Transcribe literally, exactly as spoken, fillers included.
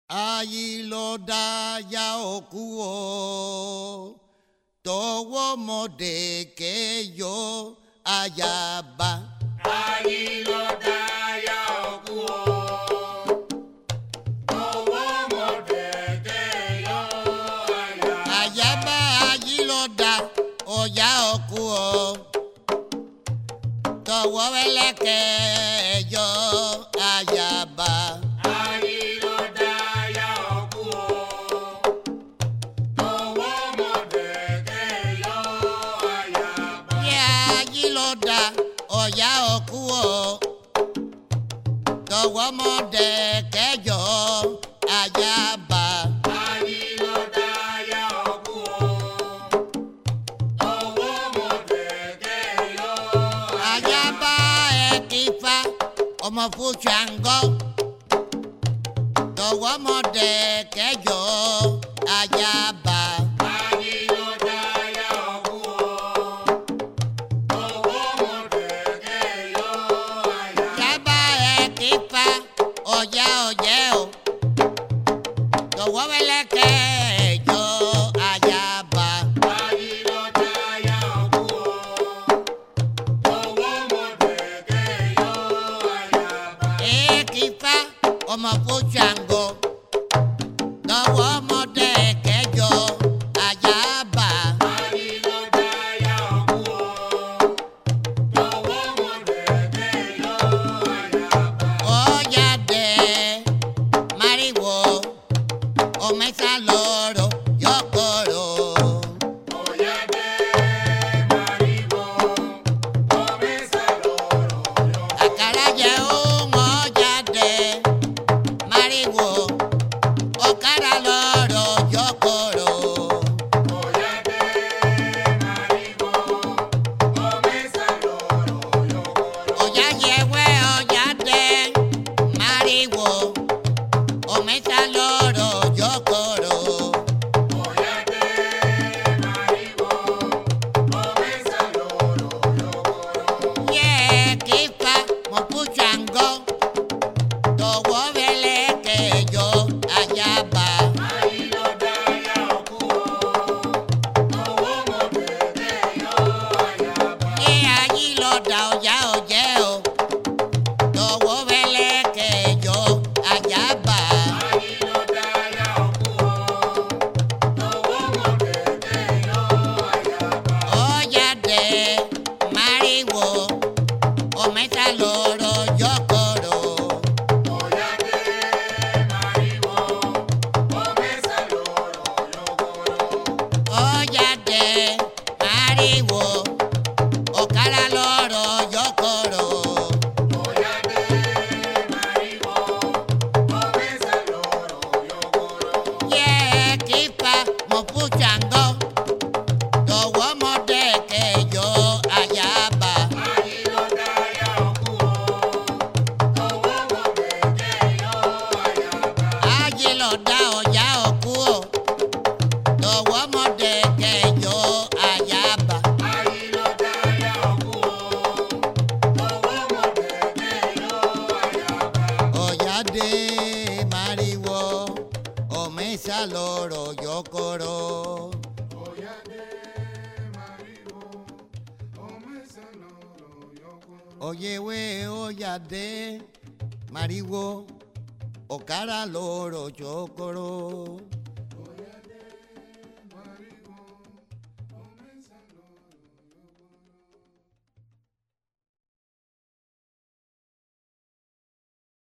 Allí lo da ya okuo, todo mode que yo allá va. Allí lo da ya okuo, todo mode que yo allá va. Allá va, allí lo da o ya okuo, todo vele que yo allá va. Ya okuo, todo mode que yo allá va. Allí lo da ya okuo, todo mode que yo allá va equipa, como fuchango, todo mode que yo allá va. Oye, oye, todo vele que yo allá va. Allí lo da ya okuo, todo mode que yo allá va. Equipa como fuchango, todo mode que yo allá va. Allí lo da ya okuo, todo mode que yo allá va. Oye de marihuo, o me saloro, yo coro. Oye de maribo, o me saloro yo. A caralle un oye de marihuo, o cara loro, yo coro. Oye de maribo, o me saloro yo coro. Oye llegue, oye de marihuo, o me saloro, yo coro. Oye de maribo, o me saloro yo coro. Yeah, kifa, mo puchango, todo vele que yo allá va. Allí lo da ya okuo, todo mode que yo allá va. Yeah, allí lo da, oye, oye, todo vele que yo allá va. Allí lo da ya okuo, todo mode que yo allá va. Oye de marihuo, o me saloro, yo coro. Oye de maribo, o me saloro yo coro. Oye de marihuo, o cara loro, yo coro. Oye de maribo, o me saloro yo coro. Yeah, kifa, mo puchango, todo mode que yo allá va. Allí lo da ya okuo, todo mode que yo allá va. Allí lo da, ya okuo, todo mode que yo allá va. Allí lo da ya okuo, todo mode que yo allá va. Oye de marihuo, o me saloro, yo coro. Oye de maribo, o me saloro yo coro. Oye, we, oye de marihuo, o cara loro, yo coro.